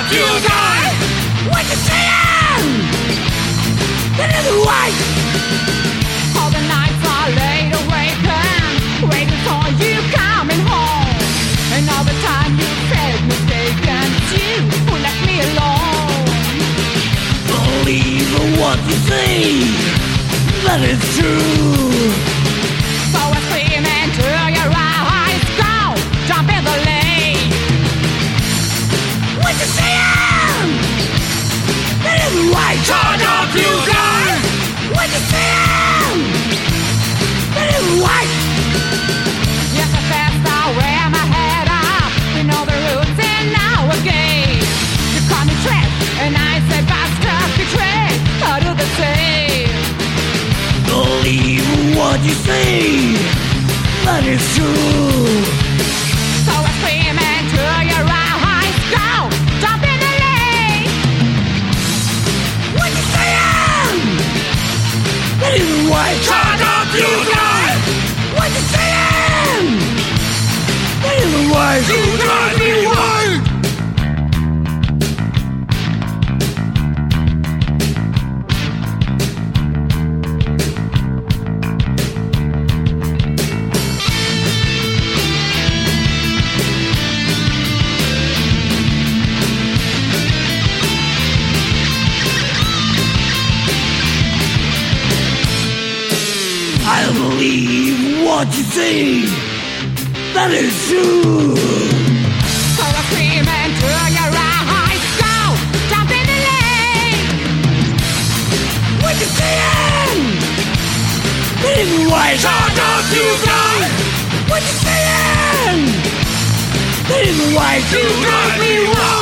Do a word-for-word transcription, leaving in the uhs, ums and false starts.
you die. What you saying? That isn't right. All the nights I laid awake and waiting for you coming home. And all the time you felt mistaken, you who left me alone. Believe what you see, that is true. So I scream into your eyes, go, jump in the lake. What you saying? That isn't right. Turn up, you die. What you saying? That isn't right. Yes, I fast I wear my head up. We know the roots in our game. You call me trash, and I say bastard, betray. I do the same. Believe what you say, that is true. So I scream into your eyes, go, jump in the lake. What you saying? That isn't right. Turn up, you die. What you saying? That isn't right. You drive me wild. I believe what you say, that is true. So I scream into your eyes, go, jump in the lake. What you saying? That isn't right. Turn up, you die. What you saying? That isn't right. You drive me wild.